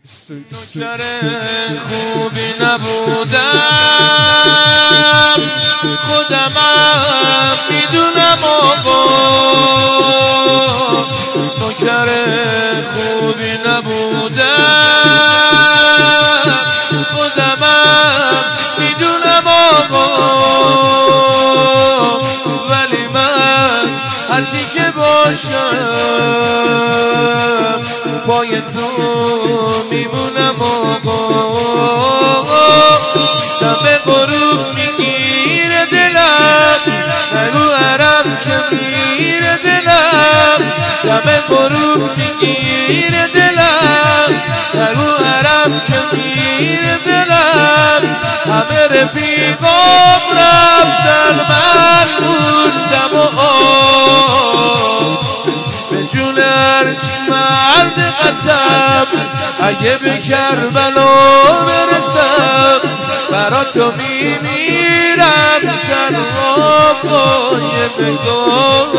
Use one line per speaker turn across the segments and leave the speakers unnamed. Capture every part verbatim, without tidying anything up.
نوکر خوبی نبودم، خودمم میدونم آقا. نوکر خوبی نبودم، خودمم میدونم آقا. ولی من هرچی که باشم پای تو میمونم آقا. دم غروب میگیره دلم، نگو عرب که میره دلم. دم غروب میگیره دلم، نگو عرب که میره دلم. همه رفیقام رفتن من موندم و آه به جون هرچی مرد قسم اگه به کربلا برسم برا تو میمیرم تنها با یه نگاه.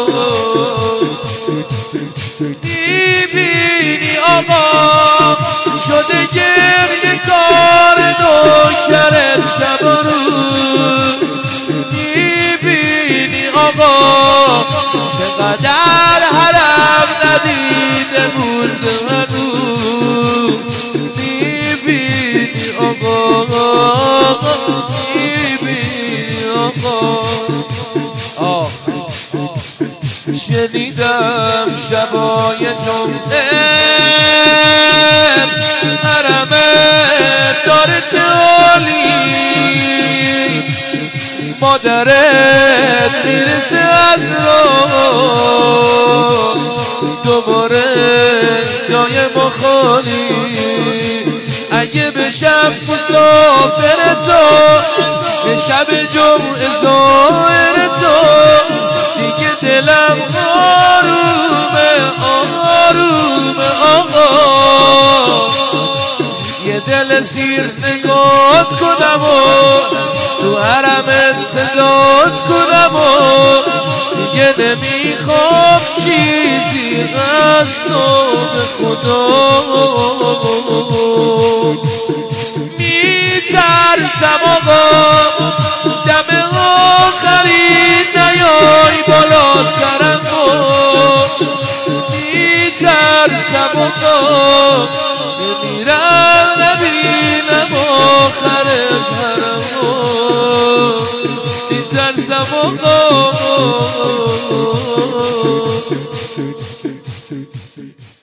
میبینی آقا شده گریه کار نوکرت شب و روز. میبینی آقا چقدر حرم ندیده مرده منو. میبینی آقا، میبینی آقا. آه شنیدم شبای جمعه حرمه داره چه حالی، مادرت میرسه از راه دوباره جای ما خالی. اگه بشم مسافر تو به شب جمعه ظاهر تو دیگه دلم آرومه آرومه آقا. یه دل سیر نگات کنم و تو حرمت صدات کنم و دیگه نمیخوام چیزی از تو به خدا. میترسم آقا دم آخری نیای بالا سرم و میترسم آقا بمیرم نبینم آخرش حرم و میترسم آقا.